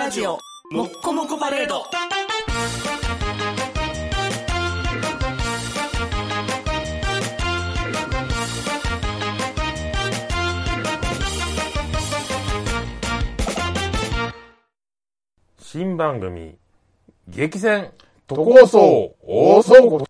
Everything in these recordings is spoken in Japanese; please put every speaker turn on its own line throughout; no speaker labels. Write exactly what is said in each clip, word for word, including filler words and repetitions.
ラジオもっこもこパレード。
新番組激戦都構想大倉庫。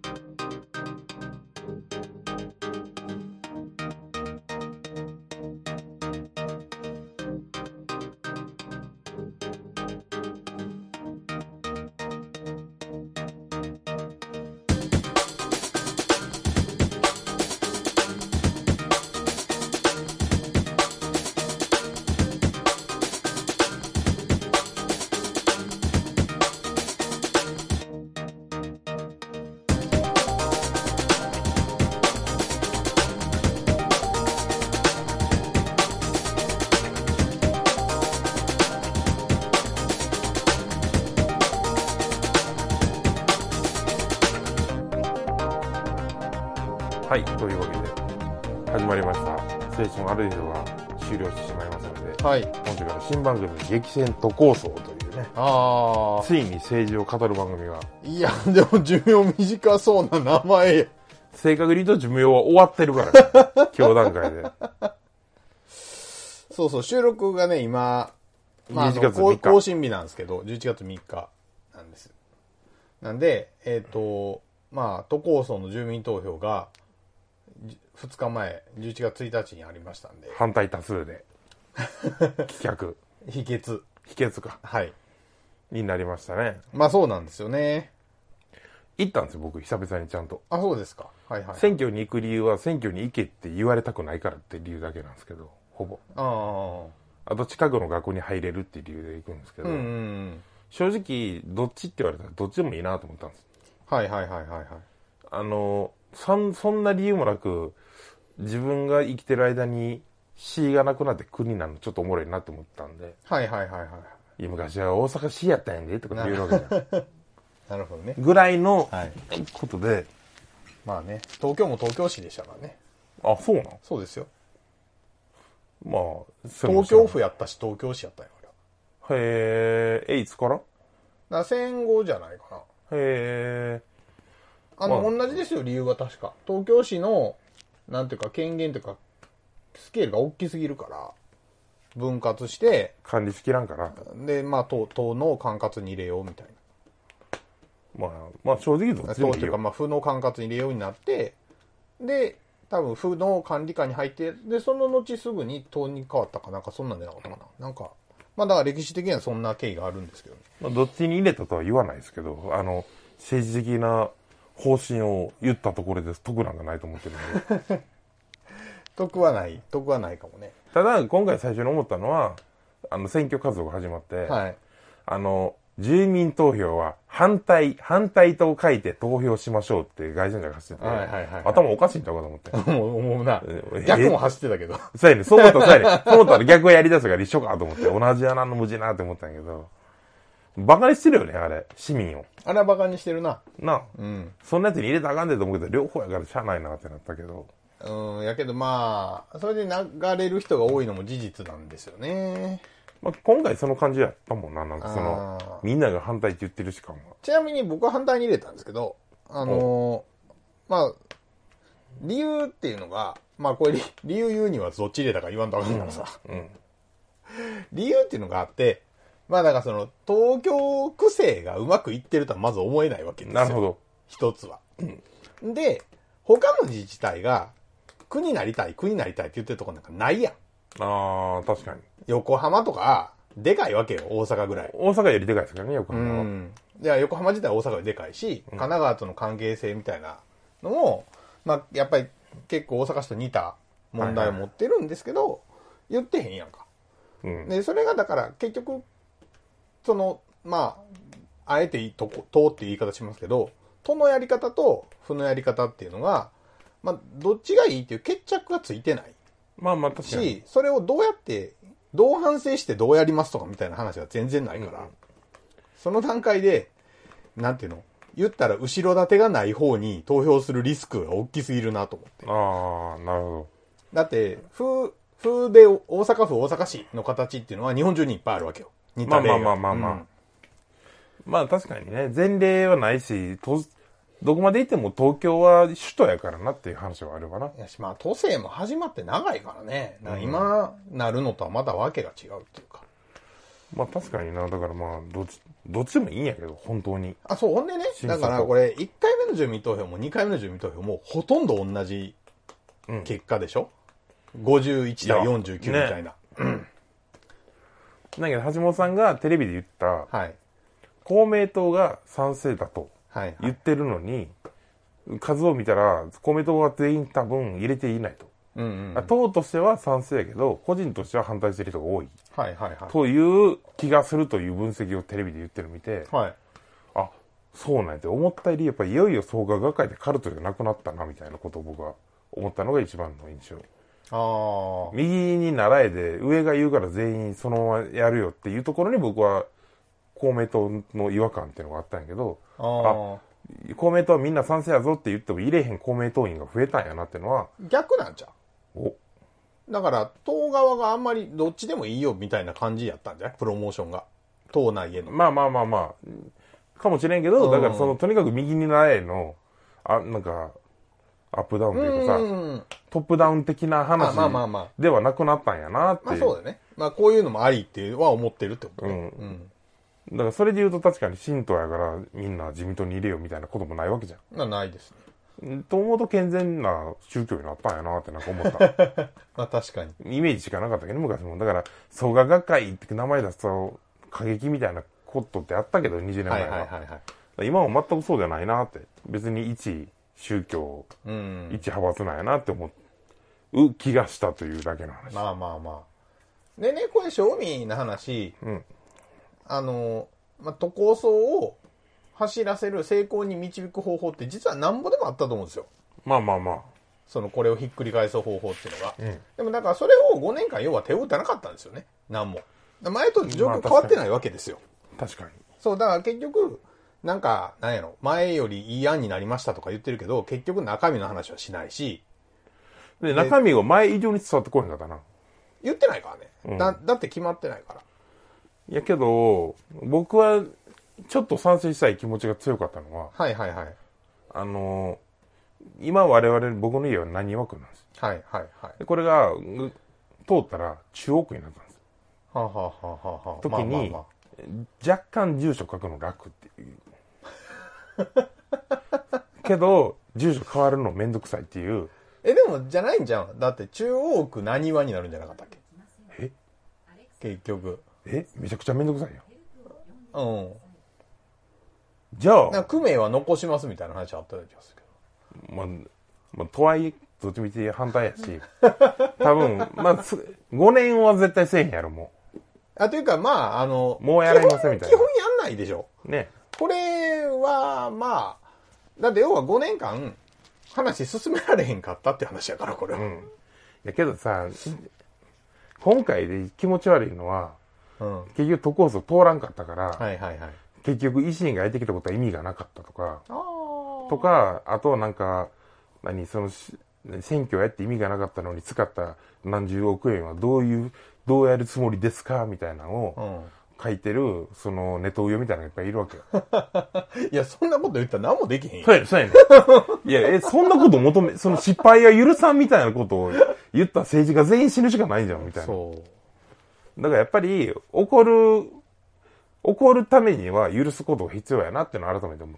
はい、というわけで始まりました青春ある日は終了してしまいますので、
はい、
今週から新番組激戦都構想というね、あついに政治を語る番組が。
いやでも寿命短そうな名前。
正確に言うと寿命は終わってるから、ね、今日段階で
そうそう、収録がね今、まあ、
じゅういちがつみっか
更新日なんですけどじゅういちがつみっかなんです。なんでえっ、ー、とまあ都構想の住民投票がふつかまえじゅういちがつついたちにありましたんで、
反対多数で棄却
否決
否決か
はい
になりましたね。
まあそうなんですよね。
行ったんですよ僕久々にちゃんと。
あ、そうですか。はいはい。
選挙に行く理由は選挙に行けって言われたくないからって理由だけなんですけど、ほぼ。
あ
あと近くの学校に入れるっていう理由で行くんですけど、
うんうんうん、
正直どっちって言われたらどっちでもいいなと思ったんです。
はいはいはいはいはい。
あのそん、そんな理由もなく自分が生きてる間に市がなくなって国になるのちょっとおもろいなと思ったんで、
はいはいはいはい。
いや昔は大阪市やったんやでとか言うわけじゃん
なるほどね。
ぐらいのことで、はい、
まあね、東京も東京市でしたからね。
あ、そうなん？
そうですよ。
まあ
東京府やったし東京市やったんよ。
へえ、えいつから？だ
から戦後じゃないかな。
へえ。
あの、まあ、同じですよ、理由が確か。東京市の、なんていうか、権限というか、スケールが大きすぎるから、分割して、
管理しきらんから。
で、まあ、党、党の管轄に入れようみたい
な。まあ、まあ、正直どっちでもいいよ。
党というか、まあ、府の管轄に入れようになって、で、多分、府の管理下に入って、で、その後すぐに党に変わったかなんか、そんなんじゃなかったかな。なんか、まあ、だから歴史的にはそんな経緯があるんですけどね。
まあ、どっちに入れたとは言わないですけど、あの、政治的な方針を言ったところで得なんかないと思ってるので
得はない得はないかもね。
ただ今回最初に思ったのは、あの選挙活動が始まって、
はい、あ
の住民投票は反対反対と書いて投票しましょうって外線車が走ってて、はいはいはいはい、頭おかしいんちゃうかと思って
思うな。逆も走ってたけど
そうやね、そう思ったらそうやね、そう思ったら逆をやり出すから一緒かと思って、同じやなの無事なって思ったんやけど、バカにしてるよね、あれ、市民を。
あれはバカにしてるな。
なあ。
うん。
そんなやつに入れたらあかんねんと思うけど、両方やからしゃあないなってなったけど。
うん、やけどまあ、それで流れる人が多いのも事実なんですよね。
まあ、今回その感じやったもんな、なんかその、みんなが反対って言ってるしかも。
ちなみに僕は反対に入れたんですけど、あのー、まあ、理由っていうのが、まあこれ理由言うにはどっち入れたか言わんとあかんからさ。うん。うん、理由っていうのがあって、まあだからその東京区政がうまくいってるとはまず思えないわけですよ。
なるほど。
一つは。うん、で、他の自治体が区になりたい、区になりたいって言ってるとこなんかないやん。
ああ、確かに。
横浜とか、でかいわけよ、大阪ぐらい。
大阪よりでかいですからね、横浜は。うん。
いや、横浜自体は大阪よりでかいし、神奈川との関係性みたいなのも、まあやっぱり結構大阪市と似た問題を持ってるんですけど、はいはい、言ってへんやんか。うん、で、それがだから結局、その、まあ、あえていいとこ、党っていう言い方しますけど、都のやり方と府のやり方っていうのが、まあ、どっちがいいっていう決着がついてない。
まあまあ確かに。
し、それをどうやって、どう反省してどうやりますとかみたいな話が全然ないから、うん、その段階で、なんていうの、言ったら後ろ盾がない方に投票するリスクが大きすぎるなと思って。
ああ、なるほど。
だって、府、府で大阪府大阪市の形っていうのは日本中にいっぱいあるわけよ。 似た例が。
まあまあまあまあまあ。うん、まあ確かにね、前例はないし、とどこまで行っても東京は首都やからなっていう話はあるわな。
いやし、まあ都政も始まって長いからね。から今なるのとはまたわけが違うっていうか。
まあ確かにな、だからまあ、どっち、どっちでもいいんやけど、本当に。
あ、そう、ほんでね、だからこれ、いっかいめの住民投票もにかいめの住民投票もほとんど同じ結果でしょ、うん、ごじゅういち対よんじゅうきゅうみたいな。ね、うん。
だけど、橋本さんがテレビで言った、
はい、
公明党が賛成だと言ってるのに、はいはい、数を見たら、公明党は全員多分入れていないと。うんうんうん、党としては賛成やけど、個人としては反対してる人が多い。
はいはいはい。
という気がするという分析をテレビで言ってるのを見て、
はい。
あ、そうなんやって思ったより、やっぱりいよいよ創価学会でカルトじゃなくなったな、みたいなことを僕は思ったのが一番の印象。
ああ。
右に習えで、上が言うから全員そのままやるよっていうところに僕は、公明党の違和感っていうのがあったんやけど、ああ、公明党はみんな賛成やぞって言っても入れへん公明党員が増えたんやなっていうのは。
逆なんちゃう？
お
だから、党側があんまりどっちでもいいよみたいな感じやったんじゃない？プロモーションが。党内への。
まあまあまあまあ。かもしれんけど、だからその、とにかく右に習えの、あ、なんか、アップダウンというかさ、うんトップダウン的な話ではなくなったんやなっていう。
まあそうだね。まあこういうのもありっていうは思ってるってことね。うん。うん
だからそれで言うと確かに新党やからみんな自民党に入れよみたいなこともないわけじゃん。
なないです
ね。と思うと健全な宗教になったんやなってなんか思った。
まあ確かに。
イメージしかなかったけど昔も。だから創価学会って名前出すと過激みたいなことってあったけどにじゅうねんまえは。はいはいはいはい、今は全くそうじゃないなって。別に一宗教、うん、一派閥なんやなって思う気がしたというだけの話。
まあまあまあ。でね、これ正味な話、うんあの、まあ、都構想を走らせる成功に導く方法って実はなんぼでもあったと思うんですよ。
まあまあまあ。
そのこれをひっくり返す方法っていうのが。うん、でもだからそれをごねんかん要は手を打たなかったんですよね。なんも。前と状況変わってないわけですよ。
まあ、確かに。
そう、だから結局、なんか、なんやろ、前よりいい案になりましたとか言ってるけど、結局中身の話はしないし。
で、中身が前以上に伝わってこへんかったな。
言ってないからね。うん、だ、だって決まってないから。
やけど、僕はちょっと賛成したい気持ちが強かったのは、
はいはいはい。
あの、今我々、僕の家は何和区なんです。
はいはいはい。
でこれが通ったら中央区になったんです。
はあ、はあはあはあ、
時に、まあまあまあ、若干住所書くの楽っていう。けど、住所変わるのめんどくさいっていう。
え、でもじゃないんじゃん。だって中央区何和になるんじゃなかったっけ？
え？
結局。
えめちゃくちゃめんどくさいよ。
うん。
じゃあ。
なんか区名は残しますみたいな話あったような気がする
けど。まあ、まあ、とはいえ、どっちみち反対やし。多分、まあ、ごねんは絶対せえへんやろ、も
う。あ、というか、まあ、あの、
もうやられませんみたいな。
基本やんないでしょ。
ね。
これは、まあ、だって要はごねんかん、話進められへんかったって話やから、これは。うん。
やけどさ、今回で気持ち悪いのは、うん、結局都構想通らんかったから、
はいはいはい、
結局維新がやってきたことは意味がなかったとか、とか、あとなんか、何、その、選挙やって意味がなかったのに使った何十億円はどういう、どうやるつもりですかみたいなのを書いてる、そのネトウヨみたいなのがいっぱいいるわけよ。
いや、そんなこと言ったら何もできへんよ。
そうやねそうやねいや、え、そんなこと求め、その失敗は許さんみたいなことを言った政治が全員死ぬしかないじゃん、みたいな。そう。だからやっぱり、怒る、怒るためには許すことが必要やなっていうのを改めて思った。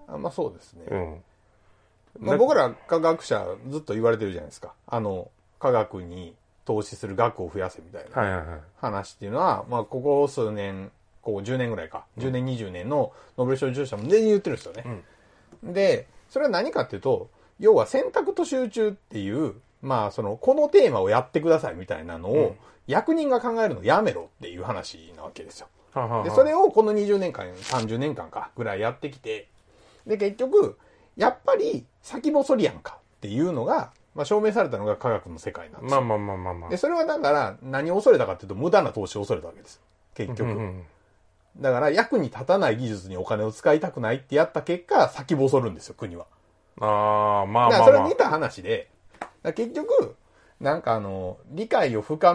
あまあそうですね。
うん。
まあ、僕ら科学者ずっと言われてるじゃないですか。あの、科学に投資する額を増やせみたいな話っていうのは、はいはいはい、まあここ数年、こうじゅうねんぐらいか、じゅうねんにじゅうねんのノーベル賞受賞者も全員言ってるんですよね。うん、で、それは何かっていうと、要は選択と集中っていう、まあその、このテーマをやってくださいみたいなのを、うん、役人が考えるのやめろっていう話なわけですよ。はははで、それをこのにじゅうねんかん、さんじゅうねんかんかぐらいやってきて、で、結局、やっぱり先細りやんかっていうのが、まあ証明されたのが科学の世界なんですよ。
まあまあまあまあまあ。
で、それはだから何を恐れたかっていうと無駄な投資を恐れたわけです。結局。うんうんうん、だから役に立たない技術にお金を使いたくないってやった結果、先細るんですよ、国は。
ああ、まあまあまあ。
だからそれ似た話で、結局、なんかあの、理解を深め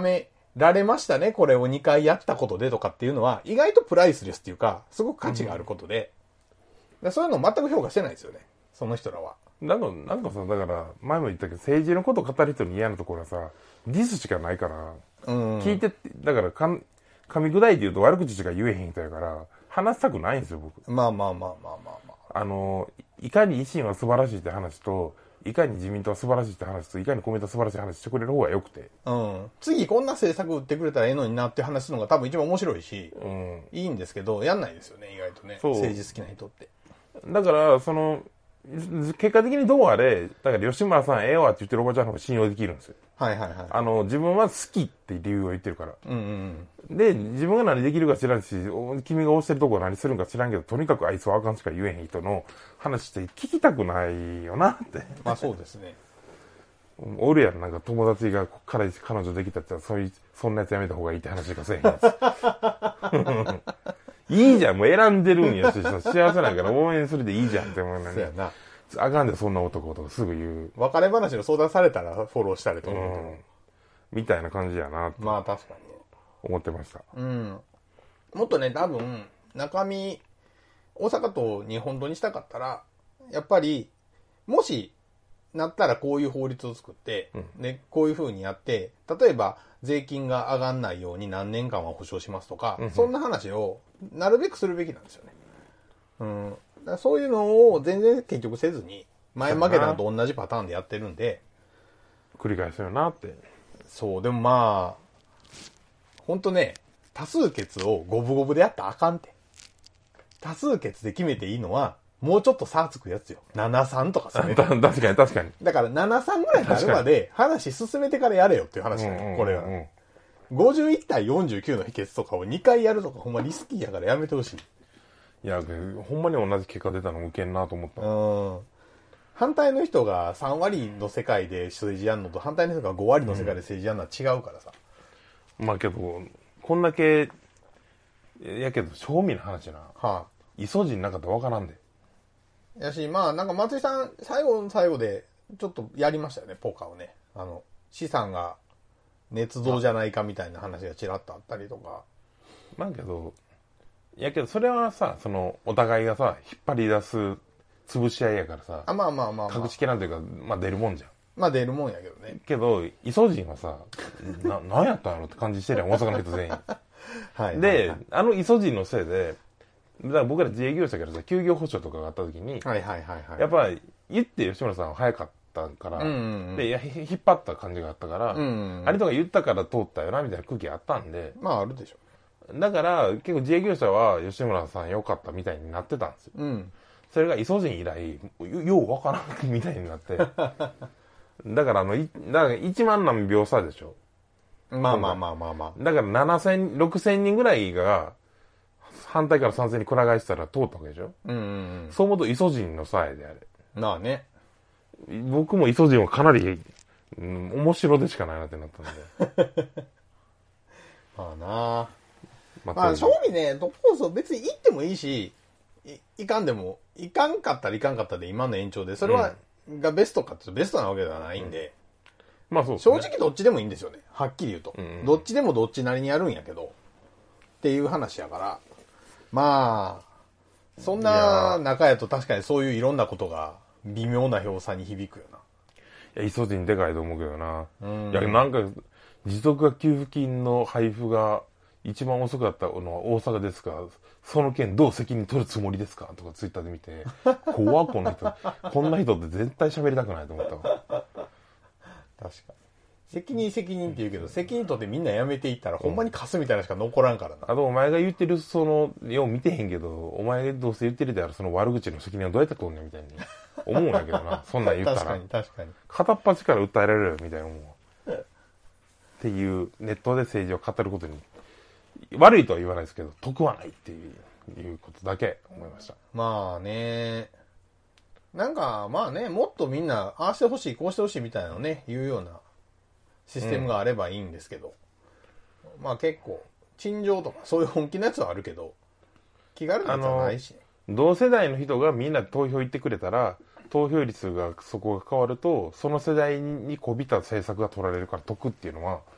られましたね、これをにかいやったことでとかっていうのは、意外とプライスレスっていうか、すごく価値があることで、うん、そういうのを全く評価してないですよね、その人らは。
なんか、なんかさ、だから、前も言ったけど、政治のことを語る人に嫌なところはさ、ディスしかないから、うん、聞いてって、だからかん、噛み砕いて言うと悪口しか言えへん人やから、話したくないんですよ、僕。
まあまあまあまあまあまあ。
あの、いかに維新は素晴らしいって話と、いかに自民党は素晴らしいって話と、いかに公明党は素晴らしい話してくれる方が良くて。
うん。次こんな政策打ってくれたらええのになって話すのが多分一番面白いし、うん、いいんですけど、やんないですよね、意外とね。政治好きな人って。
だから、その、結果的にどうあれ、だから吉村さんええわって言ってるおばちゃんの方が信用できるんですよ。
はいはいはい。
あの、自分は好きって理由を言ってるから。
うんうんうん。
で、自分が何できるか知らんし、君が推してるとこは何するんか知らんけど、とにかくあいつはあかんしか言えへん人の話して聞きたくないよなって。
まあそうですね。
おるやん、なんか友達が彼彼女できたって、そういう、そんなやつやめた方がいいって話がせえへんやつ。いいじゃん、もう選んでるんやし、幸せなんから応援するでいいじゃんって思うのに。
そうやな。
あかんで、そんな男とかすぐ言う。
別れ話の相談されたらフォローしたりと思うけど、うん。
みたいな感じやなって。
まあ確かに。
思ってました。
うん。もっとね、多分、中身、大阪とに本当にしたかったら、やっぱり、もし、なったらこういう法律を作って、うん、で、こういう風にやって、例えば税金が上がんないように何年間は保証しますとか、うんうん、そんな話をなるべくするべきなんですよね。うん。だからそういうのを全然結局せずに、前負けたのと同じパターンでやってるんで。
繰り返すよなって。
そう、でもまあ、ほんとね、多数決を五分五分でやったらあかんって。多数決で決めていいのは、もうちょっと差つくやつよ。ななさんとかさ、ね。
確かに確かに。
だからななさんぐらいになるまで話進めてからやれよっていう話だよ、これは。ごじゅういち対よんじゅうきゅうの否決とかをにかいやるとかほんまリスキーやからやめてほしい。
いや、ほんまに同じ結果出たのウケんなと思った。
うん。反対の人がさん割の世界で政治やんのと反対の人がご割の世界で政治やんのは違うからさ。
うん、まあけど、こんだけ、やけど、正味の話な。はあ、イソジンなかったらわからんで。
やし、まあ、なんか松井さん、最後の最後で、ちょっとやりましたよね、ポーカーをね。あの、資産が、捏造じゃないかみたいな話がちらっとあったりとか。
まあけど、やけど、それはさ、その、お互いがさ、引っ張り出す、潰し合いやからさ。
あ、まあまあまあ、
まあ。隠しきらんというか、まあ出るもんじゃん。
まあ出るもんやけどね。
けど、イソジンはさ、な、なんやったんやろって感じしてるやん、大阪の人全員。はい。で、はいはい、あのイソジンのせいで、だから僕ら自営業者からさ、休業保障とかがあった時に、
はいはいはいはい。
やっぱり、言って吉村さんは早かったから、うんうんうん、で、いや、引っ張った感じがあったから、うんうんうん、あれとか言ったから通ったよな、みたいな空気あったんで。
まああるでしょ
うね。だから、結構自営業者は吉村さん良かったみたいになってたんですよ。うん。それがイソジン以来、ようわからんみたいになって。だからあの、いだからいちまん何秒差でしょ。
まあまあまあまあま
あ。だからななせん、ろくせんにんぐらいが、反対から賛成にくら替えしたら通ったわけでしょ。うんうんうん。そう思うとイソジンのさえであれ。
まあね。
僕もイソジンはかなり、うん、面白でしかないなってなったんで。
まあなまあ、まあ、正味ね、どこそ別に行ってもいいし、い、いかんでも、いかんかったらいかんかったで今の延長で、それは、うん、がベストかってベストなわけではないんで。
うん、まあそうですね。
正直どっちでもいいんですよね。はっきり言うと。うんうん、どっちでもどっちなりにやるんやけど。っていう話やから。まあ、そんな中やと確かにそういういろんなことが微妙な表差に響くよな。
いや、イソジンでかいと思うけどな。うん、いや、なんか、持続化給付金の配布が一番遅かったのは大阪ですが、その件どう責任取るつもりですかとかツイッターで見て、怖っこんな人。こんな人って絶対喋りたくないと思ったわ。
確かに。責任責任って言うけど、責任取ってみんなやめていったら、ほんまに貸すみたいなしか残らんからな。
あと、お前が言ってる、その、よう見てへんけど、お前がどうせ言ってるであるその悪口の責任はどうやって取んねんみたいに思うんだけどな。そんなん言ったら。
確かに、確かに。
片っ端から訴えられるみたいな思う。っていう、ネットで政治を語ることに、悪いとは言わないですけど、得はないっていう、いうことだけ思いました。
まあね。なんか、まあね、もっとみんな、ああしてほしい、こうしてほしいみたいなのね、言うような、システムがあればいいんですけど、うん、まあ結構陳情とかそういう本気のやつはあるけど気軽なやつはないしね。
同世代の人がみんな投票行ってくれたら投票率がそこが変わるとその世代にこびた政策が取られるから得っていうのは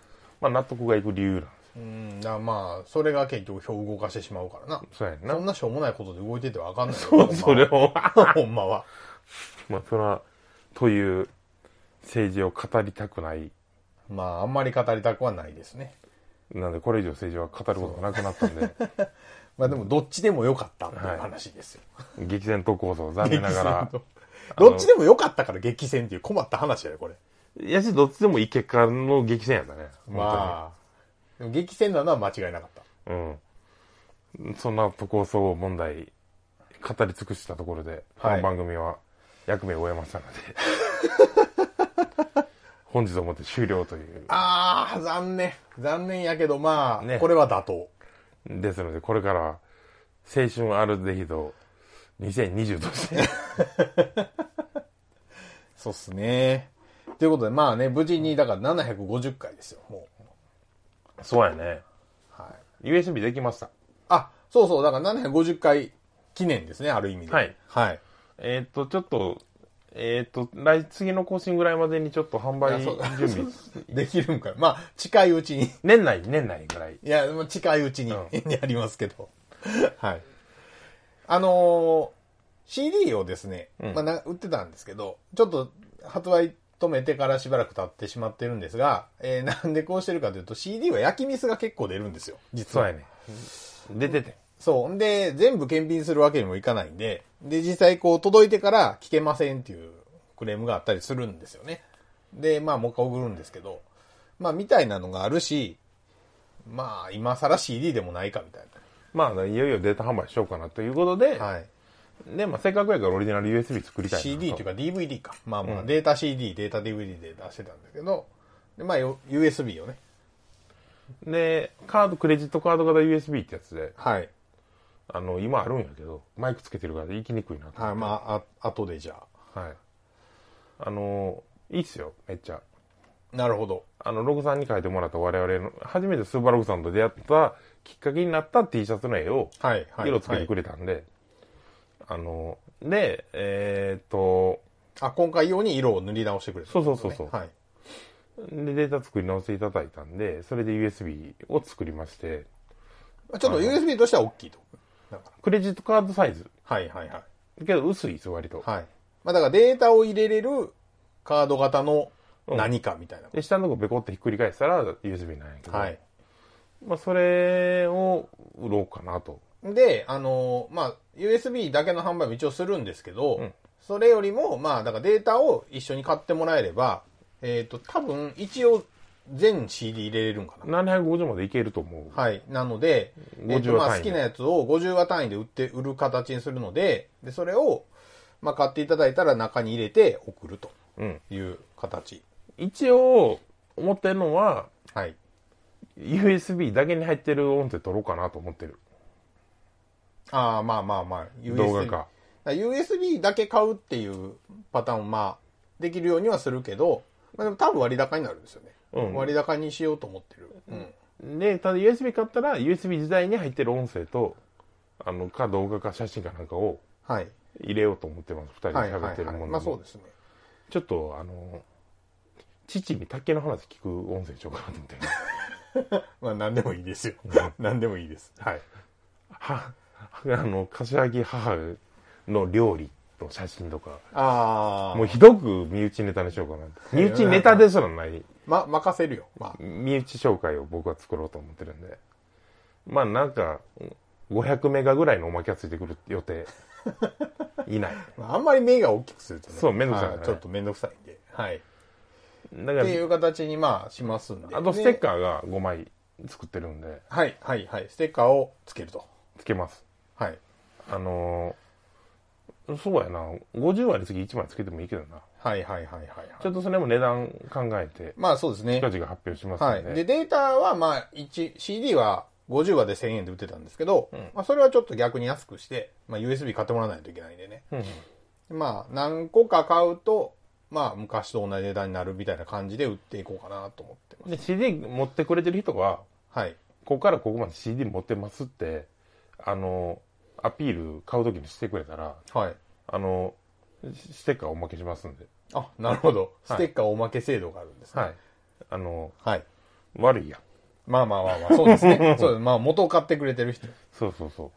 まあ納得がいく理由なんですよ。
うん、だからまあ、それが結局票を動かしてしまうからな。
そうやんな。
そんなしょうもないことで動いててわかんないよ。
そう、それを。
ほんまは。
まあ、それは、という政治を語りたくない。
まあ、あんまり語りたくはないですね。
なんで、これ以上政治は語ることがなくなったんで。
まあでも、どっちでもよかったっていう話ですよ。
はい、激戦闘構想、残念ながら。
どっちでもよかったから激戦っていう困った話やね、これ。
いやし、どっちでもいい結果の激戦やったね。
まあ。でも激戦なのは間違いなかった。
うん。そんな構想問題、語り尽くしたところで、この番組は役目を終えましたので、はい、本日をもって終了という。
ああ、残念。残念やけど、まあ、ね、これは妥当。
ですので、これからは、青春アルデヒドにせんにじゅうとして。
そうっすね。ということで、まあね、無事に、だからななひゃくごじゅっかいですよ、も
う。そうやね。
はい。
ユーエスビー できました。
あ、そうそう、だからななひゃくごじゅっかい記念ですね、ある意味で。
はい。
はい。
えー、っと、ちょっと、えー、っと、来、次の更新ぐらいまでにちょっと販売準備。
できるんかい。まあ、近いうちに。
年内、年内ぐらい。
いや、もう近いうちに、うん、やりますけど。はい。あのー、シーディー をですね、うん、まあな、売ってたんですけど、ちょっと発売止めてからしばらく経ってしまってるんですが、えー、なんでこうしてるかというと シーディー は焼きミスが結構出るんですよ、実は。
そうやね。出てて。
そう。んで、全部検品するわけにもいかないんで、で、実際こう届いてから聞けませんっていうクレームがあったりするんですよね。で、まあもう一回送るんですけど、まあみたいなのがあるし、まあ今更 シーディー でもないかみたいな。
まあいよいよデータ販売しようかなということで、
はい。
で、まあせっかくやからオリジナル ユーエスビー 作りたいなと。
シーディー っていうか ディーブイディー か。まあまあデータ シーディー、データ ディーブイディー で出してたんだけど、でまあ ユーエスビー をね。
で、カード、クレジットカード型 ユーエスビー ってやつで、
はい。
あの、今あるんやけど、マイクつけてるから行きにくいなと。
はい、まあ、あ、後でじゃ
あ。はい。あの、いいっすよ、めっちゃ。
なるほど。
あの、ログさんに書いてもらった我々の、初めてスーパーログさんと出会ったきっかけになった T シャツの絵を、
はい、はい。
色つけてくれたんで、はい、あの、で、えー、っと、
あ、今回用に色を塗り直してくれた、ね。
そうそうそうそう。
はい。
で、データ作り直していただいたんで、それで ユーエスビー を作りまして。
ちょっと ユーエスビー としては大きいと。
クレジットカードサイズ。
はいはいはい。
けど薄いですよ、割と。
はい。まあだからデータを入れれるカード型の何かみたいな。
うん、で、下のとこベコってひっくり返したら ユーエスビー なんやけど。
はい。
まあそれを売ろうかなと。
で、あのー、まあ ユーエスビー だけの販売も一応するんですけど、うん、それよりも、まあだからデータを一緒に買ってもらえれば、えっと、多分一応、全 シーディー 入れれるんかな。
ななひゃくごじゅうまでいけると思う。
はい。なので、えっと、まあ好きなやつをごじゅうわ単位で売って、売る形にするので、で、それを、まあ買っていただいたら中に入れて送るという形。
うん、一応、思ってるのは、
はい。
ユーエスビー だけに入ってる音声取ろうかなと思ってる。
ああ、まあまあまあ、
ユーエスビー。動画か。
ユーエスビー だけ買うっていうパターンをまあ、できるようにはするけど、まあでも多分割高になるんですよね。うん、割高にしようと思ってる。
うん、で、ただ ユーエスビー 買ったら ユーエスビー 自体に入ってる音声と、あの、か動画か写真かなんかを入れようと思ってます。二、はい、人で喋ってるもの、はいはいはい、
まあそうですね。
ちょっと、あの、父に竹の話聞く音声しようかなと思ってる。
まあ何でもいいですよ。何でもいいです。はい。
は、あの、柏木母の料理の写真とか。
ああ。
もうひどく身内ネタにしようかな。身内ネタですらない。
ま、任せるよ。まあ。
身内紹介を僕は作ろうと思ってるんで。まあなんか、ごひゃくメガぐらいのおまけがついてくる予定。いない。
あんまり目が大きくするとね。
そう、めんどくさい、ね。
ちょっとめんどくさいんで。はい。
だから
っていう形にまあしますんで。
あとステッカーがごまい作ってるんで。
はい、はい、はい。ステッカーをつけると。
つけます。
はい。
あのー、そうやな。ごじゅうわにつきいちまいつけてもいいけどな。
はいはいはいはい、はい。
ちょっとそれも値段考えて。
まあそうですね。
近々発表しますので。
はい。で、データはまあ、いち、シーディー はごじゅうわでせんえんで売ってたんですけど、うん、まあそれはちょっと逆に安くして、まあ ユーエスビー 買ってもらわないといけないんでね。うんうん、まあ何個か買うと、まあ昔と同じ値段になるみたいな感じで売っていこうかなと思ってます。
で、シーディー 持ってくれてる人は、
はい。
ここからここまで シーディー 持ってますって、あの、アピール買うときにしてくれたら、
はい。
あの、ステッカーおまけしますんで。
あ、なるほど。ステッカーおまけ制度があるんですね。
はい。あの、
はい。
悪いやん。
まあまあまあまあ、そうですね。そうです。まあ元を買ってくれてる人。
そうそうそう。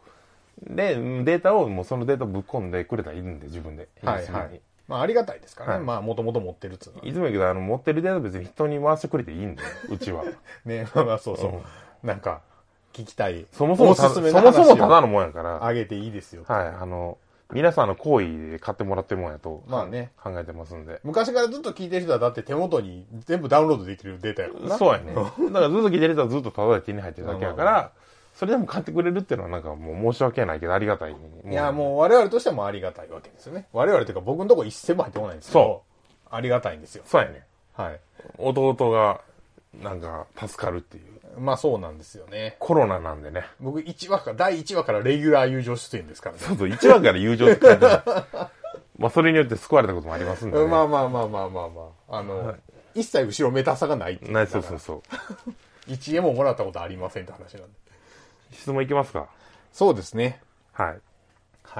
で、データを、もうそのデータぶっ込んでくれたらいいんで、自分で。
はいはい。まあありがたいですからね。はい、まあもともと持ってるっつうのは。
いつも言うけど、あの、持ってるデータ別に人に回してくれていいんで、うちは。
ね、まあまあそうそう。うん、なんか、聞きたい。
そもそもた、そもそもただのもんやから。
あげていいですよ。
はい、あの、皆さんの行為で買ってもらってるもんやと、
まあね、
考えてますんで。
昔からずっと聞いてる人はだって手元に全部ダウンロードできるデータやからな。
そうやね。だからずっと聞いてる人はずっとただで手に入ってるだけやから、それでも買ってくれるっていうのはなんかもう申し訳ないけどありがたい。
いや、もう我々としてはもうありがたいわけですよね。我々というか僕のとこ一銭も入ってこないんですけど、そう。ありがたいんですよ。
そうやね。
はい。
弟が、なんか、助かるっていう。
まあそうなんですよね。
コロナなんでね。
僕いちわから、だいいちわからレギュラー友情出演ですからね。
そうそう、いちわから友情って書いてある。まあそれによって救われたこともありますんで、ね。
まあまあまあまあまあまあ。あの、はい、一切後ろめたさがないっていう。
ない、そうそうそう。
いちえんももらったことありませんって話なんで。
質問いきますか？
そうですね。
はい。
はい。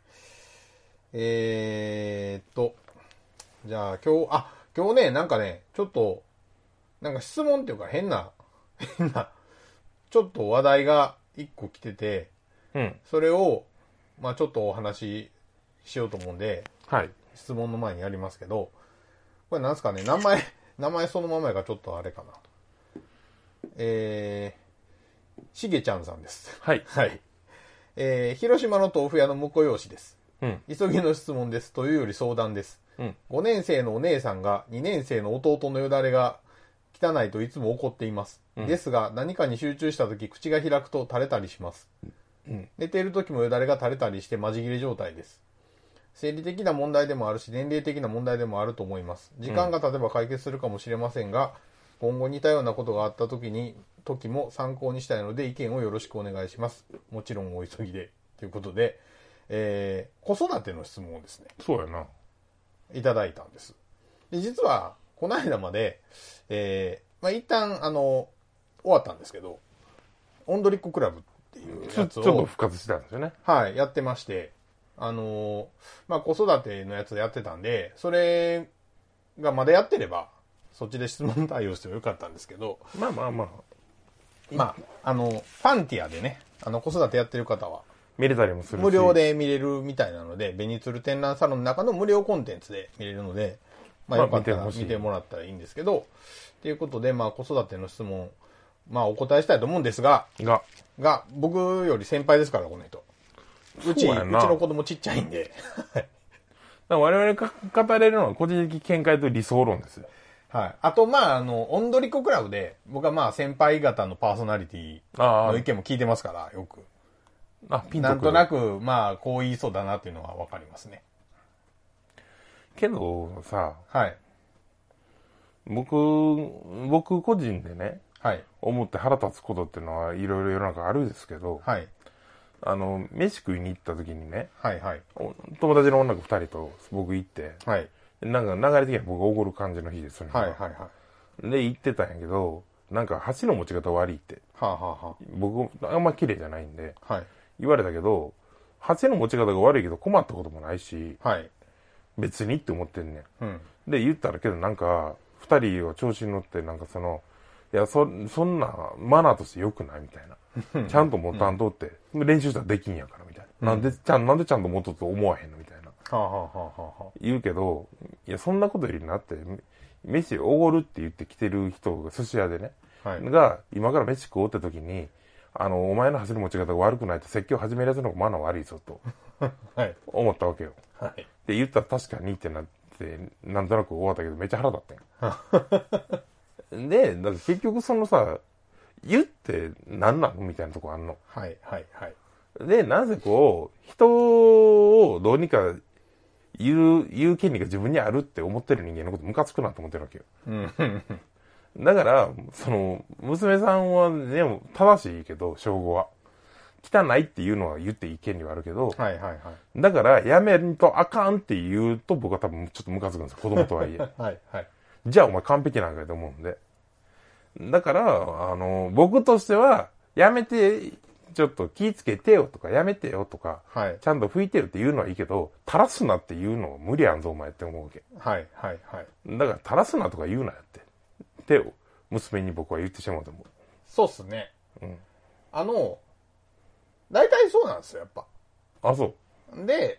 えーっと、じゃあ今日、あ、今日ね、なんかね、ちょっと、なんか質問っていうか変な、変な、ちょっと話題が一個来てて、
うん。
それを、まあちょっとお話ししようと思うんで、
はい。
質問の前にやりますけど、これなんすかね、名前、名前そのままやからちょっとあれかなと。えー、しげちゃんさんです。
はい。
はい。えー、広島の豆腐屋の婿養子です。
うん。
急ぎの質問です。というより相談です。うん。ごねん生のお姉さんがにねん生の弟のよだれが汚いといつも怒っています。うん、ですが、何かに集中したとき口が開くと垂れたりします。うん、寝ているときもよだれが垂れたりしてマジ切れ状態です。生理的な問題でもあるし、年齢的な問題でもあると思います。時間が経てば解決するかもしれませんが、うん、今後似たようなことがあったときに、時も参考にしたいので意見をよろしくお願いします。もちろんお急ぎで。ということで、えー、子育ての質問をですね。
そうやな。
いただいたんです。で、実は、この間まで、えー、まあ、一旦、あの、終わったんですけど、オンドリッククラブっていうやつを。
ちょっと復活したんですよね。
はい、やってまして、あの、まあ、子育てのやつやってたんで、それがまだやってれば、そっちで質問対応してもよかったんですけど。
まあまあまあ。
まあ、あの、ファンティアでね、あの、子育てやってる方は、
見れたりもするし。
無料で見れるみたいなので、ベニツル展覧サロンの中の無料コンテンツで見れるので、まあよかったら見てもらったらいいんですけど、ということで、まあ子育ての質問、まあお答えしたいと思うんですが、
が、
が、僕より先輩ですから、この人。うち、うちの子供ちっちゃいんで。
我々が語れるのは個人的見解と理想論ですよ。
はい。あと、まあ、あの、オンドリコクラブで、僕はまあ先輩方のパーソナリティの意見も聞いてますから、よく。
あ、ピンとくる。
なんとなく、まあ、こう言いそうだなっていうのはわかりますね。
けど、さ、
はい。
僕、僕個人でね、
はい。
思って腹立つことっていうのはいろいろ世の中あるんですけど、
はい。
あの、飯食いに行った時にね、
はいはい。
友達の女の子二人と僕行って、
はい。
なんか流れ的には僕がおごる感じの日ですよね。
はいはいはい。
で、行ってたんやけど、なんか箸の持ち方悪いって。
はあ、はあはあ、
僕、あんま綺麗じゃないんで、
はい。
言われたけど、箸の持ち方が悪いけど困ったこともないし、
はい。
別にって思ってんねん。
うん。
で、言ったらけどなんか、二人は調子に乗って、なんかその、いや、そ、そんなマナーとして良くないみたいな。ちゃんと持たんとって、うん、練習したらできんやからみたいな。うん、なんで、ちゃん、なんでちゃんと持とうと思わへんのみたいな。
はあ、はあはあはあ、
言うけど、いや、そんなことよりなって、飯おごるって言って来てる人が、寿司屋でね、はい、が、今から飯食おうって時に、あの、お前の箸の持ち方が悪くないと説教始めるやつの方がマナー悪いぞと、はい、思ったわけよ。はい。で、言ったら確かにってなって、なんとなく終わったけど、めっちゃ腹立ったんよ。で、だって結局そのさ、言って何なのみたいなとこあんの。
はいはいはい。
で、なぜこう、人をどうにか言う、言う権利が自分にあるって思ってる人間のことムカつくなと思ってるわけよ。だから、その、娘さんはね、正しいけど、称号は。汚いっていうのは言っていい権利はあるけど、
はいはいはい。
だから、やめんとあかんって言うと僕は多分ちょっとムカつくんですよ。子供とはいえ。
はいはい。
じゃあお前完璧なんかと思うんで。だから、あの、僕としては、やめて、ちょっと気ぃつけてよとか、やめてよとか、はい、ちゃんと拭いてよって言うのはいいけど、垂らすなって言うのは無理やんぞお前って思うわけ。
はいはいはい。
だから垂らすなとか言うなよって。って娘に僕は言ってしまうと思う。
そうっすね。
うん。
あの、大体そうなんですよ、やっぱ。
あ、そう。
で、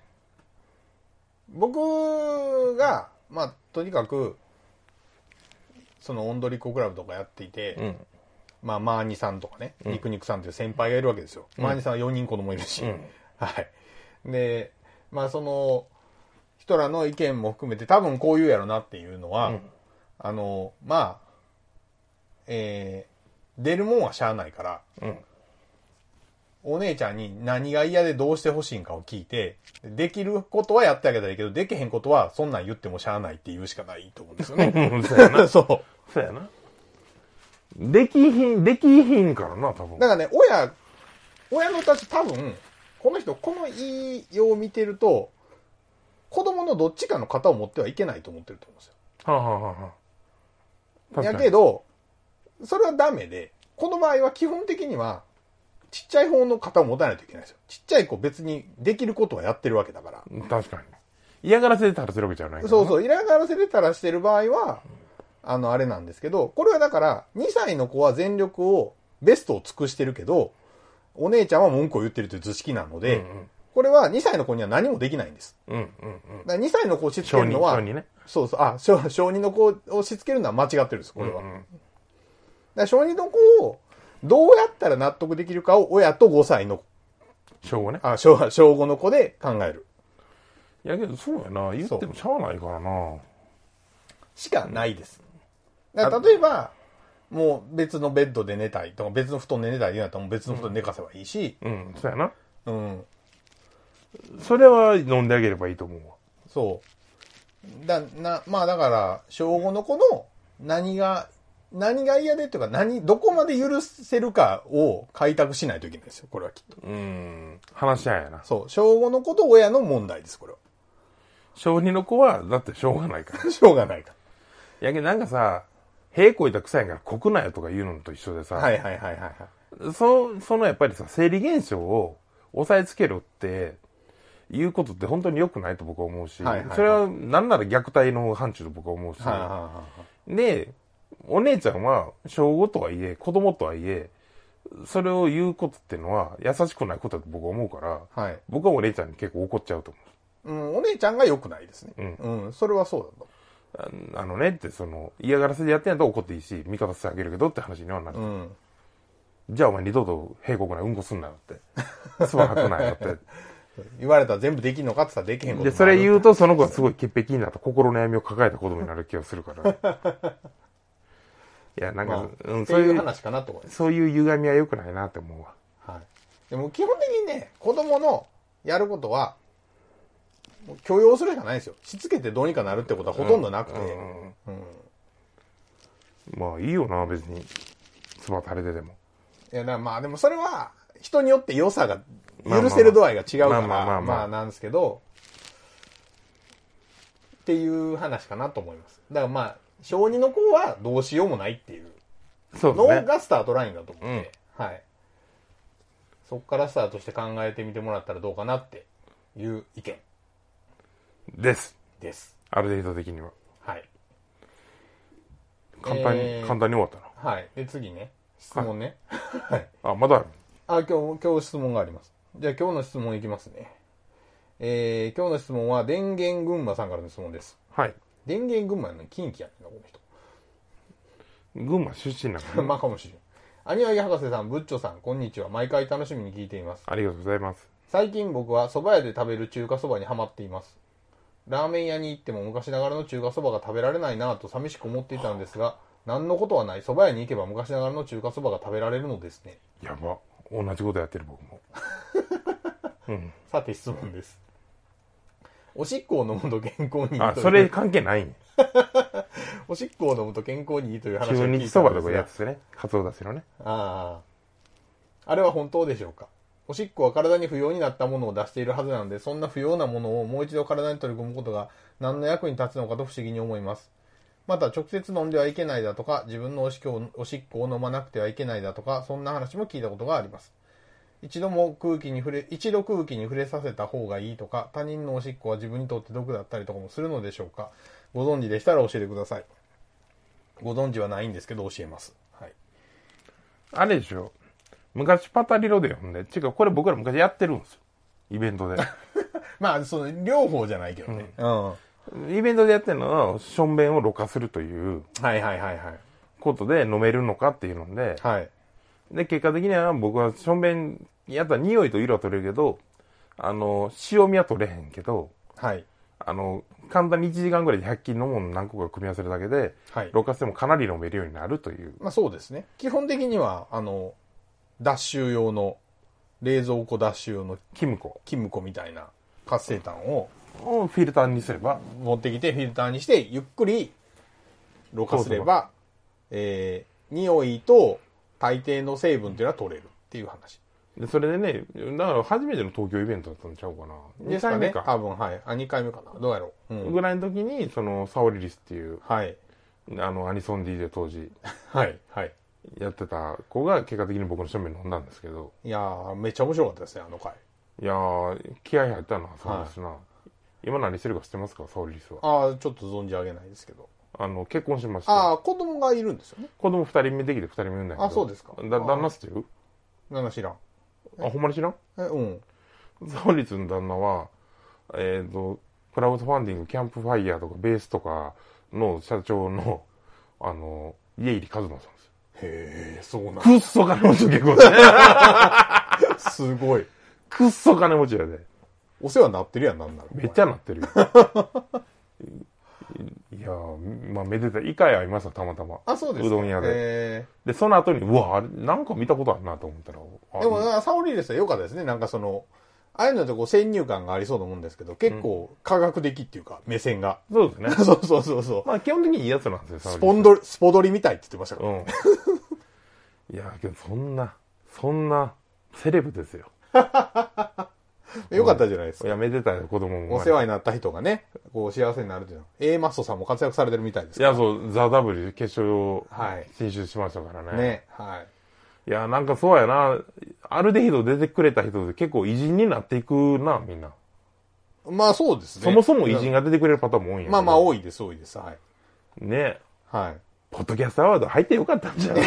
僕が、まあ、とにかく、その、オンドリコクラブとかやっていて、うん、まあ、マーニさんとかね、ニクニクさんという先輩がいるわけですよ。うん、マーニさんはよにん子供いるし、うん、はい。で、まあ、その、人らの意見も含めて多分こう言うやろなっていうのは、うん、あの、まあ、えー、出るもんはしゃあないから、うん、お姉ちゃんに何が嫌でどうしてほしいんかを聞いて、できることはやってあげたらいいけど、できへんことはそんなん言ってもしゃあないって言うしかないと思うんですよね。
そうやな。
そう。
そうやな。できひん、できひんからな、多分。
だからね、親、親のたち多分、この人、この言いようを見てると、子供のどっちかの型を持ってはいけないと思ってると思うんですよ。
はあ、はあは
あ、やけど、それはダメで、この場合は基本的には、ちっちゃい方の型を持たないといけないですよ。ちっちゃい子別にできることはやってるわけだから。
確かに。嫌がらせで垂らしてるわけじゃないから。
そうそう、嫌がらせで垂らしてる場合は、あの、あれなんですけど、これはだから、にさいの子は全力を、ベストを尽くしてるけど、お姉ちゃんは文句を言ってるという図式なので、うんうん、これはにさいの子には何もできないんです。うんうんうん、だからにさいの子をしつけるのは、
小児ね、
そうそう、あ、小児の子をしつけるのは間違ってるんです、これは。うんうん、だから小児の子をどうやったら納得できるかを親とごさいの
小ごね。
あ、小、小ごの子で考える。
いやけどそうやな、言ってもしゃあないからな。
しかないです。だから例えば、もう別のベッドで寝たいとか、別の布団で寝たいってなったらもう別の布団で寝かせばいいし。
うん、うん、そうやな。
うん。
それは飲んであげればいいと思うわ。
そう。だ、な、まあだから、小ごの子の何が、何が嫌でっていうか、何、どこまで許せるかを開拓しないといけないですよ、これはきっと。
うん。話し合いやな。
そう。小ごの子と親の問題です、これは。
小にの子は、だってしょうがないから。
しょうがないから。
やけどなんかさ、屁こいた臭いから国内とか言うのと一緒でさ、
はいはいはいはい、
はい。そ、そのやっぱりさ、生理現象を抑えつけるって、いうことって本当に良くないと僕は思うし、はいはいはい、それはなんなら虐待の範疇と僕は思うし、はいはいはい、で、お姉ちゃんは小ごとはいえ、子供とはいえ、それを言うことっていうのは優しくないことだと僕は思うから、はい、僕はお姉ちゃんに結構怒っちゃうと思う。
うん、お姉ちゃんが良くないですね。うん。うん、それはそうだと。
あ, あのねって、その、嫌がらせでやってんやったら怒っていいし、味方してあげるけどって話にはなる。うん、じゃあお前二度と平国なうんこすんなよって。つば吐くなよって。
言われたら全部できんのかって言ったらできへんこともある。
で、それ言うとその子はすごい潔癖になった心の闇を抱えた子供になる気がするから。いや、なんか、
まあ、うん、そういう話かなと思います。
そういう歪みは良くないなって思うわ。
はい。でも基本的にね、子供のやることは、許容するしかないんですよ。しつけてどうにかなるってことはほとんどなくて。うんうん
うん、まあいいよな、別に。つば垂れてでも。
いや、だまあでもそれは、人によって良さが、許せる度合いが違うから、まあなんですけど、っていう話かなと思います。だからまあ、小児の子はどうしようもないっていうのがスタートラインだと思って、うん、はい。そこからスタートして考えてみてもらったらどうかなっていう意見。
です。
です。
ある程度的には。
はい。
簡単に、えー、簡単に終わった
な。はい。で、次ね。質問ね。はい。
あ、まだある。
あ、今日、今日質問があります。じゃあ今日の質問いきますね。えー、今日の質問は、電源群馬さんからの質問です。
はい。
電源群馬の近畿やねんな、この人。
群馬出身なの
まあかもしれん。アニワギ博士さん、ブッチョさん、こんにちは。毎回楽しみに聞いています。
ありがとうございます。
最近僕は蕎麦屋で食べる中華蕎麦にハマっています。ラーメン屋に行っても昔ながらの中華蕎麦が食べられないなぁと寂しく思っていたんですが、何のことはない。蕎麦屋に行けば昔ながらの中華蕎麦が食べられるのですね。
やば。同じことやってる僕も。
うん、さて質問です。おしっこを飲むと健康にいいという。
あ、それ関係ないん
おしっこを飲むと健康にいいという話を聞いた
んですが。中日そばとかやつね。カツオ出せのね。
ああ。あれは本当でしょうか。おしっこは体に不要になったものを出しているはずなので、そんな不要なものをもう一度体に取り込むことが何の役に立つのかと不思議に思います。また直接飲んではいけないだとか、自分のおしっこを、おしっこを飲まなくてはいけないだとか、そんな話も聞いたことがあります。一度も空気に触れ、一度空気に触れさせた方がいいとか、他人のおしっこは自分にとって毒だったりとかもするのでしょうか。ご存知でしたら教えてください。 ご存知はないんですけど教えます。はい。
あれでしょ。昔パタリロで読んで、違う、これ僕ら昔やってるんですよ。イベントで。
まあ、その、両方じゃないけどね。うん。
うん、イベントでやってるのは、しょんべんをろ過するという。
はいはいはいはい。
ことで飲めるのかっていうので。
はい。
で、結果的には僕はしょんべんやったら匂いと色は取れるけど、あの、塩味は取れへんけど、
はい。
あの、簡単にいちじかんぐらいでひゃく均のもの何個か組み合わせるだけで、はい、ろ過してもかなり飲めるようになるという。
まあそうですね。基本的には、あの、脱臭用の、冷蔵庫脱臭用の
キムコ。
キムコみたいな活性炭を、
をフィルターにすれば。
持ってきてフィルターにして、ゆっくり、ろ過すれば、えー、匂いと大抵の成分っていうのは取れるっていう話。
で、それでね、だから初めての東京イベントだったんちゃうかな。
にかいめか。多分、はい。あ、にかいめかな。どうやろう。
うん、ぐらいの時に、その、サオリリスっていう、
はい。
あの、アニソン ディージェー 当時、
はい、はい。
やってた子が結果的に僕の正面飲んだんですけど。
いやー、めっちゃ面白かったですね、あの回。
いやー、気合入ったな、そうですな。はい、今何してるか知ってますか、サオリリスは。
ああ、ちょっと存じ上げないですけど。
あの、結婚しました。
ああ、子供がいるんですよね。
子供二人目できて二人目産んだんやけど。
あ、そうですか。
だ、旦那知ってる？
旦那知らん。
あ、ほんまに知らん？
え、うん。
サオリリスの旦那は、えっと、クラウドファンディング、キャンプファイヤーとかベースとかの社長の、あの、家入和馬さんですよ。
へえ、そうなんだ。
くっそ金持ちの結婚して。
すごい。
くっそ金持ちやで。
お世話になってるやん、なんなら。
めっちゃなってるよ。いやー、まあ、めでたい。イカヤいました、たまたま。
あ、そうですか。
うどん屋で。で、その後に、うわ、あれ、なんか見たことあるなと思ったら。
でも、サオリリスは良かったですね。なんかその、ああいうのってこう先入観がありそうなもんですけど、結構科学的っていうか、目線が。
そうですね。
そうそうそうそう。
まあ基本的にいいやつなんですよ、
スポンドリ、スポドリみたいって言ってましたから、ね。
うん。いや、けどそんな、そんな、セレブですよ。
よかったじゃないですか。
いや、めでたい子供も。
お世話になった人がね、こう幸せになるっていうのは。A マッソさんも活躍されてるみたいです
から。いや、そう、ザ・ダブル決勝を進出しましたからね。
ね、はい。
いや、なんかそうやな。アルデヒド出てくれた人で結構偉人になっていくな、みんな。
まあそうですね。
そもそも偉人が出てくれるパターンも多いんやけど。
まあまあ多いです、多いです。はい。
ね。
はい。
ポッドキャストアワード入ってよかったんじゃん。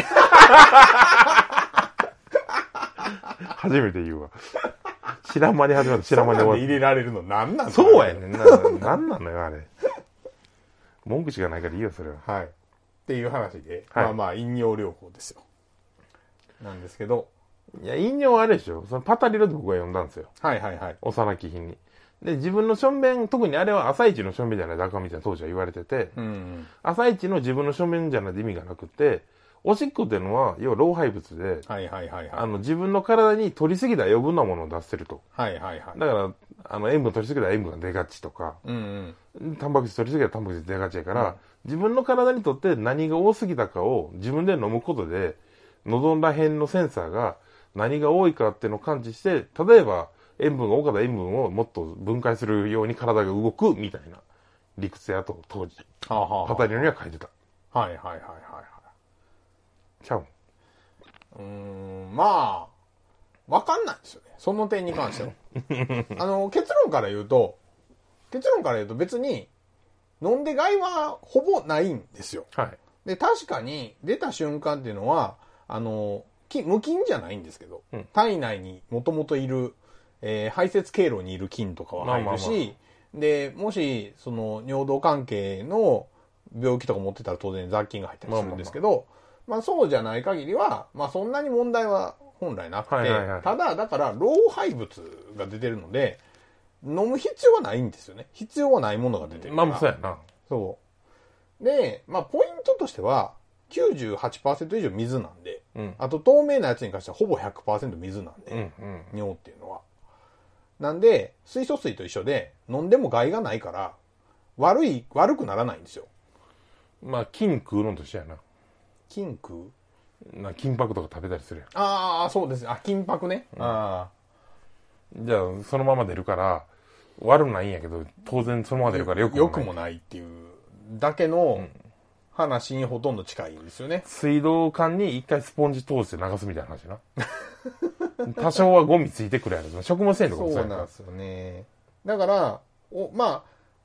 初めて言うわ。知らん間に始まった、知らん間に終わった。
入れられるの何なん
そうやねんな。何なのよ、あれ。文句しかないからいいよ、それは。
はい。っていう話で、はい、まあまあ、飲尿療法ですよ。なんですけど。
いや、飲尿はあれでしょ。そのパタリロで僕は読んだんですよ。
はいはいはい。
幼き日に。で、自分のしょんべん、特にあれは朝一のしょんべんじゃないとあかんみたいな当時は言われてて、うんうん、朝一の自分のしょんべんじゃないと意味がなくて、おしっこっていうのは、要は老廃物で、
はいはいはいはい、
あの、自分の体に取りすぎた余分なものを出してると。
はいはいはい。
だから、あの、塩分取りすぎたら塩分が出がちとか、うんうん、タンパク質取りすぎたらタンパク質出がちやから、うん、自分の体にとって何が多すぎたかを自分で飲むことで、喉ら辺のセンサーが何が多いかっていうのを感知して、例えば塩分が多かった塩分をもっと分解するように体が動くみたいな理屈やと当時、はあはあ、パタリロには書いてた。
はいはいはいはいはい。
ちゃう
うーん、まあ、わかんないですよね。その点に関しては。あの、結論から言うと、結論から言うと別に飲んで害はほぼないんですよ。
はい。
で、確かに出た瞬間っていうのは、あの、無菌じゃないんですけど、うん、体内にもともといる、えー、排泄経路にいる菌とかは入るし、まあまあまあ、で、もし、その、尿道関係の病気とか持ってたら当然雑菌が入ったりするんですけど、まあまあまあ、まあそうじゃない限りは、まあそんなに問題は本来なくて、はいはいはい、ただ、だから、老廃物が出てるので、飲む必要はないんですよね。必要はないものが出てるから。
まあ、そうやな。
そう。で、まあ、ポイントとしては、きゅうじゅうはちパーセント 以上水なんで、うん、あと透明なやつに関してはほぼ ひゃくパーセント 水なんで、うんうん、尿っていうのは。なんで、水素水と一緒で、飲んでも害がないから、悪い、悪くならないんですよ。
まあ、菌食うのとしてやな。
菌食う
な金箔とか食べたりするやん。
ああ、そうですね。あ、金箔ね。うん、ああ。
じゃあ、そのまま出るから、悪くないんやけど、当然そのまま出るからよくもない。
よくもないっていうだけの話にほとんど近いんですよね。
水道管に一回スポンジ通して流すみたいな話な。多少はゴミついてくるやろ。食物繊維とかも
そうなんですよね。だから、おまあ、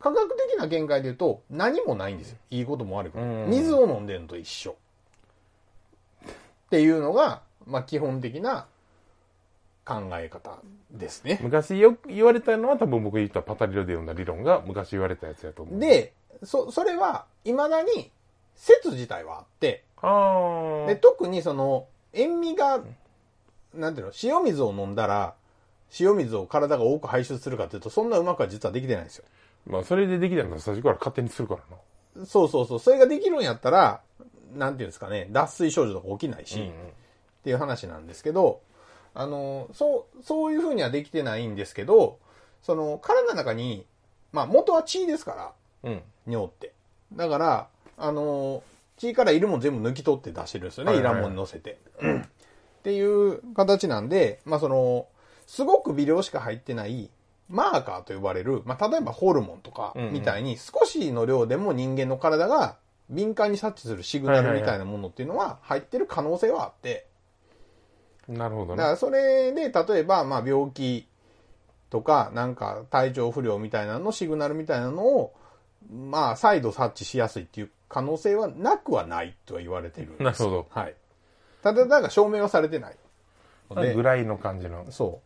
科学的な見解で言うと何もないんですよ。いいことも悪いことも。水を飲んでるのと一緒。っていうのが、まあ基本的な考え方ですね。
昔よく言われたのは多分僕言ったパタリロで読んだ理論が昔言われたやつやと思う。
で、そ、それは未だに説自体はあって、
あ
で特にその塩味が、なんていうの、塩水を飲んだら、塩水を体が多く排出するかというと、そんなうまくは実はできてないんですよ。
まあ、それでできたのは最初から勝手にするから
な。そうそうそう。それができるんやったら、なんていうんですかね、脱水症状とか起きないし、うんうん、っていう話なんですけど、あの、そう、そういう風にはできてないんですけど、その、体の中に、まあ、元は血ですから、うん、尿って。だから、あの、血からいるもん全部抜き取って出してるんですよね、はいはいはい、いらんもんに乗せて。っていう形なんで、まあ、その、すごく微量しか入ってないマーカーと呼ばれる、まあ、例えばホルモンとかみたいに少しの量でも人間の体が敏感に察知するシグナルみたいなものっていうのは入ってる可能性はあって。
なるほどね。
だからそれで例えばまあ病気とかなんか体調不良みたいなのシグナルみたいなのをまあ再度察知しやすいっていう可能性はなくはないとは言われてるんです。
なるほど。
はい。ただだから証明はされてない。
ぐらいの感じの。
そう。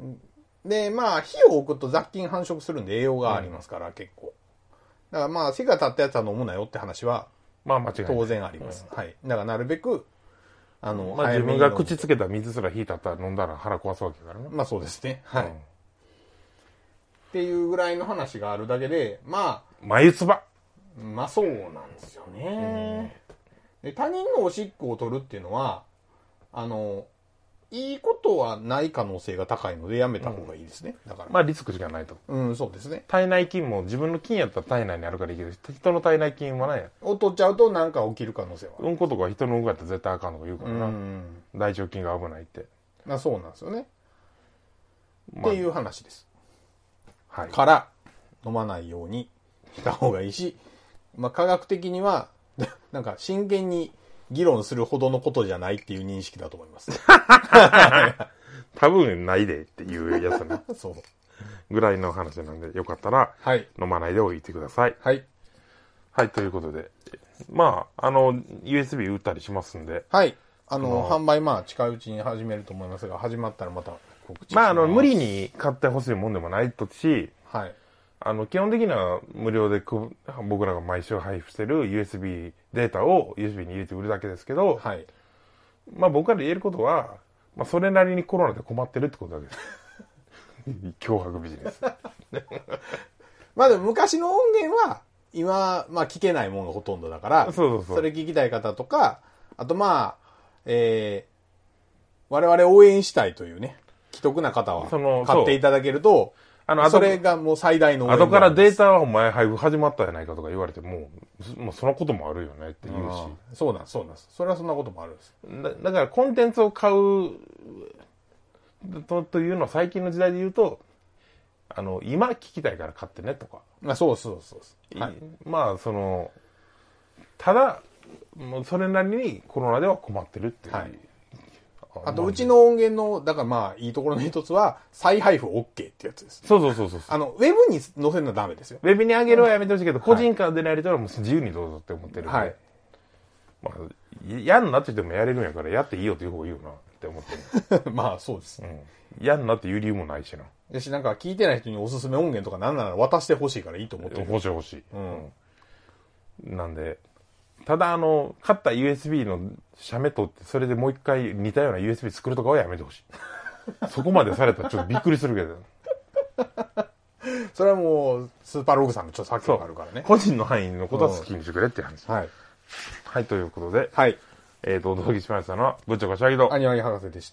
で、まあ、火を置くと雑菌繁殖するんで栄養がありますから、うん、結構。だからまあ、火が立ったやつは飲むなよって話は、
まあ間違いない。
当然あります。うん、はい。だからなるべく、あの、
まあ自分が口つけた水すら火立ったら飲んだら腹壊すわけだからね。
まあそうですね。はい。うん、っていうぐらいの話があるだけで、まあ。
眉唾。
まあそうなんですよね。うん、で他人のおしっこを取るっていうのは、あの、いいことはない可能性が高いのでやめた方がいいですね。うん、だから。
まあリスクしかないと。
うん、そうですね。
体内菌も自分の菌やったら体内にあるからいいけど、人の体内菌はないや。
を取っちゃうとなんか起きる可能性は。
うんことか人のうんこやったら絶対あかんのか言うからな。うん、大腸菌が危ないって。
まあそうなんですよね。まあ、っていう話です。
はい。
から、飲まないようにした方がいいし、まあ科学的には、なんか真剣に議論するほどのことじゃないっていう認識だと思います。
多分ないでっていうやつね。
そう。
ぐらいの話なんで、よかったら、はい、飲まないでおいてください。
はい。
はい、ということで。まあ、あの、ユーエスビー 売ったりしますんで。
はい。あの、あの販売まあ近いうちに始めると思いますが、始まったらまた告知します。
まあ、あの、無理に買ってほしいもんでもないとし、
はい。
あの、基本的には無料で僕らが毎週配布してる ユーエスビー データを ユーエスビー に入れて売るだけですけど、
はい。
まあ僕から言えることは、まあそれなりにコロナで困ってるってことだけです。脅迫ビジネス。
まあでも昔の音源は、今、まあ聞けないものがほとんどだから、
そうそうそう。
それ聞きたい方とか、あとまあ、えー、我々応援したいというね、既得な方は買っていただけると、あの、それがもう最大の応援。
後からデータはお前配布始まったじゃないかとか言われても、もうそのこともあるよねって言うし。
そうなんです、そうなんです。それはそんなこともあるんです。
だ, だからコンテンツを買うと、というのは最近の時代で言うと、あの、今聞きたいから買ってねとか。
あ、そうそうそうそう、
はい。まあ、その、ただ、もうそれなりにコロナでは困ってるっていう。はい。
あと、うちの音源の、だからまあ、いいところの一つは、再配布 OK ってやつです。
そうそうそうそう。
あの、ウェブに載せるのはダメですよ。
ウェブに上げるはやめてほしいけど、うん、個人間でやりたらもう自由にどうぞって思ってるんで。はい。まあ、やんなって言ってもやれるんやから、やっていいよっていう方がいいよなって思ってる。
まあ、そうです。
うん。やんなっていう理由もないしな。
よし、なんか聞いてない人におすすめ音源とかなんなら渡してほしいからいいと思ってる。
欲しい欲しい。うん。なんで、ただあの、買った ユーエスビー の写メ取って、それでもう一回似たような ユーエスビー 作るとかはやめてほしい。そこまでされたらちょっとびっくりするけど。
それはもう、スーパーログさんのちょっと作業があるからね。
個人の範囲のことは好きにしてくれって話。
はい。
はい、ということで。
はい。
えっと、お届けしましたのは、部長柏木と。
アニワギ博士でした。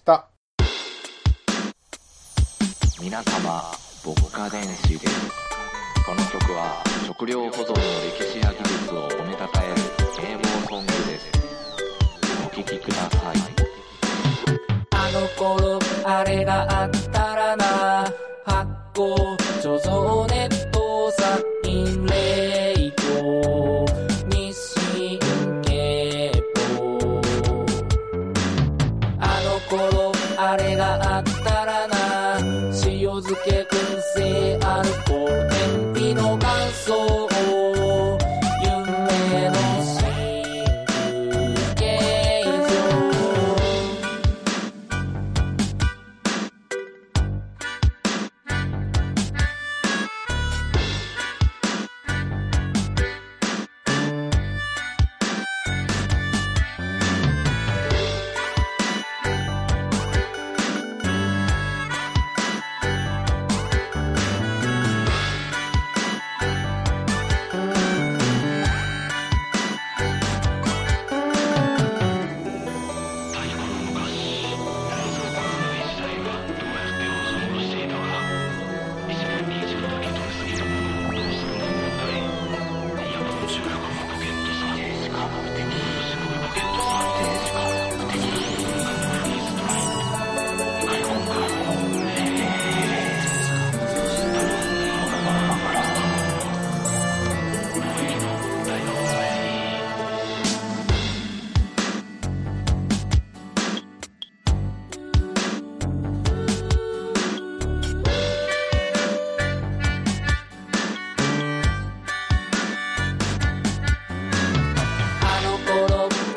皆様、牧歌電子です。この曲は食料保存の歴史や技術を褒めたたえる啓蒙ソングです。お聴きください。あの頃あれがあったらな、発酵貯蔵ネットサインレイト日清経法。あの頃あれがあったらな、塩漬け燻製アルコール天日の元祖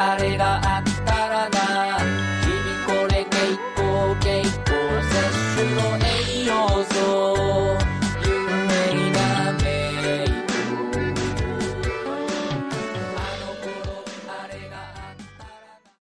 光が